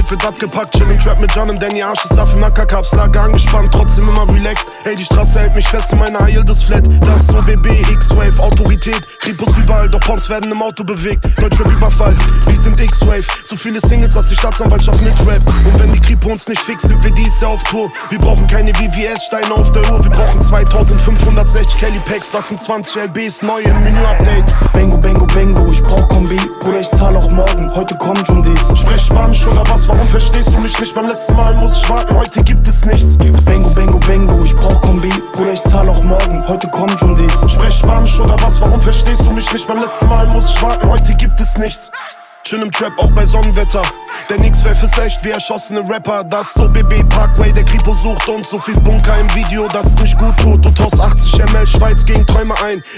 heute wird abgepackt. Chilling Trap mit John, denn ihr Arsch ist auf im Ackercups. Lage angespannt, trotzdem immer relaxed. Ey, die Straße hält mich fest in meiner Yildiz Flat. Das ist so BB, X-Wave, Autorität. Kripos überall, doch Pons werden im Auto bewegt. Deutschrap Überfall, wir sind X-Wave. So viele Singles, dass die Staatsanwaltschaft mitrap. Und wenn die Kripo uns nicht fix, sind wir dies Jahr auf Tour. Wir brauchen keine VVS-Steine auf der Uhr. Wir brauchen 2560 Kelly Packs. Das sind 20 LBs, neu im Menü-Update. Bengo, Bengo, Bengo, ich brauch Kombi. Bruder, ich zahl auch morgen, heute kommt schon dies. Sprech Spanisch oder was, warum verstehst du mich nicht? Beim letzten Mal muss ich warten, heute gibt es nichts. Bengo, Bengo, Bengo, ich brauch Kombi. Bruder, ich zahl auch morgen, heute kommt schon dies. Sprech Spanisch oder was, warum verstehst du mich nicht? Beim letzten Mal muss ich warten, heute gibt es nichts. Chill im Trap, auch bei Sonnenwetter. Der X-Wave ist echt wie erschossene Rapper. Das ist so BB Parkway, der Kripo sucht uns. So viel Bunker im Video, dass es nicht gut tut. Du taust 80 ml Schweiz gegen Träume ein.